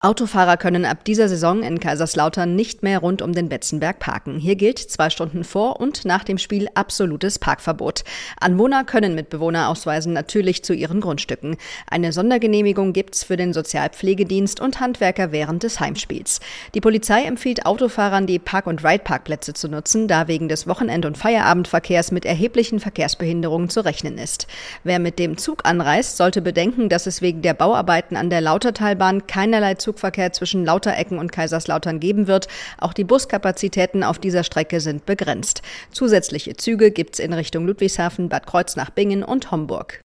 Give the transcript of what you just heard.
Autofahrer können ab dieser Saison in Kaiserslautern nicht mehr rund um den Betzenberg parken. Hier gilt 2 Stunden vor und nach dem Spiel absolutes Parkverbot. Anwohner können mit Bewohnerausweisen natürlich zu ihren Grundstücken. Eine Sondergenehmigung gibt's für den Sozialpflegedienst und Handwerker während des Heimspiels. Die Polizei empfiehlt Autofahrern, die Park-and-Ride-Parkplätze zu nutzen, da wegen des Wochenend- und Feierabendverkehrs mit erheblichen Verkehrsbehinderungen zu rechnen ist. Wer mit dem Zug anreist, sollte bedenken, dass es wegen der Bauarbeiten an der Lautertalbahn keinerlei Zugverkehr zwischen Lauterecken und Kaiserslautern geben wird. Auch die Buskapazitäten auf dieser Strecke sind begrenzt. Zusätzliche Züge gibt's in Richtung Ludwigshafen, Bad Kreuznach-Bingen und Homburg.